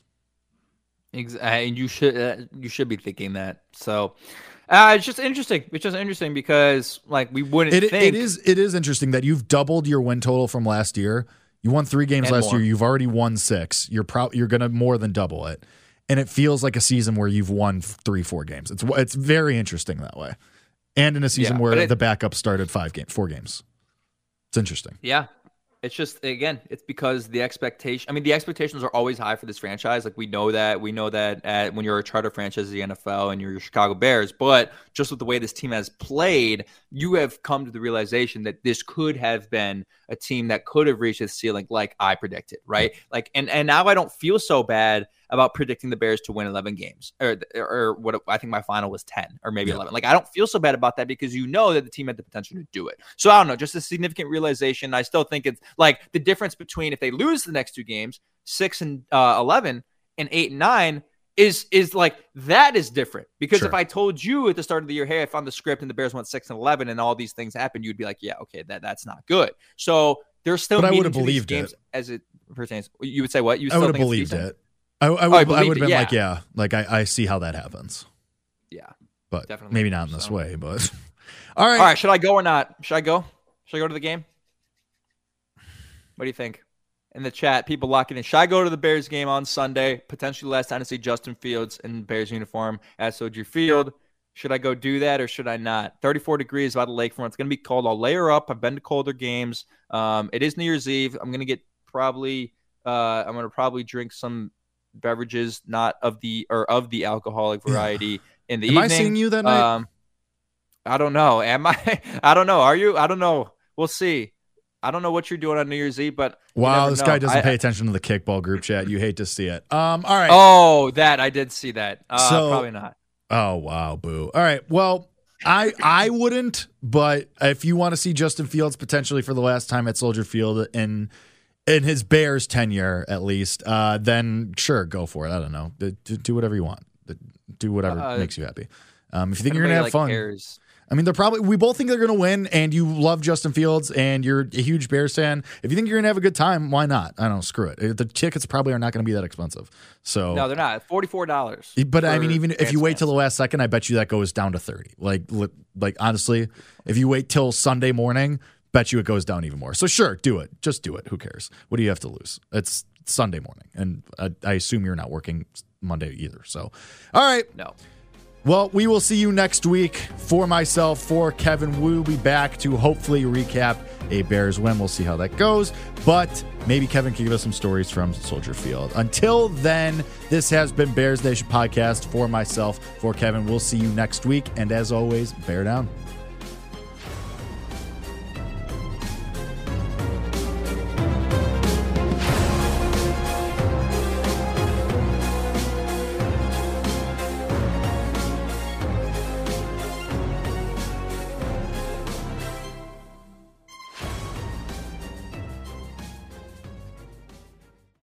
And you should uh, you should be thinking that. So uh, it's just interesting. It's just interesting because like we wouldn't it, think it is it is interesting that you've doubled your win total from last year. You won three games And last more. year. You've already won six. You're pro- you're gonna more than double it, and it feels like a season where you've won three, four games. It's it's very interesting that way, and in a season Yeah, where but it- the backup started five games, four games. It's interesting. Yeah. It's just, again, it's because the expectation, I mean, the expectations are always high for this franchise. Like, we know that. We know that at, when you're a charter franchise of the N F L and you're your Chicago Bears. But just with the way this team has played, you have come to the realization that this could have been a team that could have reached its ceiling like I predicted, right? Like, and, and now I don't feel so bad about predicting the Bears to win eleven games, or or what I think my final was ten or maybe Yeah. eleven. Like, I don't feel so bad about that because you know that the team had the potential to do it. So I don't know, just a significant realization. I still think it's like the difference between if they lose the next two games, six and uh, eleven, and eight and nine, is is like that is different. Because Sure. if I told you at the start of the year, hey, I found the script and the Bears went six and eleven, and all these things happened, you'd be like, yeah, okay, that that's not good. So there's still But I meaning would've to these believed games it. as it pertains. You would say what? You I still would have think it's believed decent? it. I, I would, I I would believed have been it, like, yeah, like I, I see how that happens, Yeah. but Definitely. maybe not in this So- way. But all right, All right, should I go or not? Should I go? Should I go to the game? What do you think? In the chat, people locking in. Should I go to the Bears game on Sunday? Potentially the last time to see Justin Fields in Bears uniform at Soldier Field. Should I go do that or should I not? thirty-four degrees by the lakefront. It's going to be cold. I'll layer up. I've been to colder games. Um, it is New Year's Eve. I'm going to get probably uh, – I'm going to probably drink some beverages not of the – or of the alcoholic variety in the Am evening. I seeing you that night? Um, I don't know. Am I? I don't know. Are you? I don't know. We'll see. I don't know what you're doing on New Year's Eve, but you Wow, never this know. guy doesn't I- pay attention to the kickball group chat. You hate to see it. Um, all right. Oh, that I did see that. Uh, So- probably not. Oh wow, boo. All right. Well, I I wouldn't, but if you want to see Justin Fields potentially for the last time at Soldier Field in in his Bears tenure at least, uh, then sure, go for it. I don't know. Do, do whatever you want. Do whatever Uh, makes you happy. Um, if you think you're gonna Anybody, have like, fun, cares. I mean, they're probably. We both think they're going to win, and you love Justin Fields, and you're a huge Bears fan. If you think you're going to have a good time, why not? I don't know. Screw it. The tickets probably are not going to be that expensive. So No, they're not. Forty-four dollars. But I mean, even if you wait till the last second, I bet you that goes down to thirty. Like, li- like honestly, if you wait till Sunday morning, bet you it goes down even more. So sure, do it. Just do it. Who cares? What do you have to lose? It's Sunday morning, and I, I assume you're not working Monday either. So, all right. no. Well, we will see you next week. For myself, for Kevin, we'll be back to hopefully recap a Bears win. We'll see how that goes. But maybe Kevin can give us some stories from Soldier Field. Until then, this has been Bears Nation Podcast. For myself, for Kevin, we'll see you next week. And as always, bear down.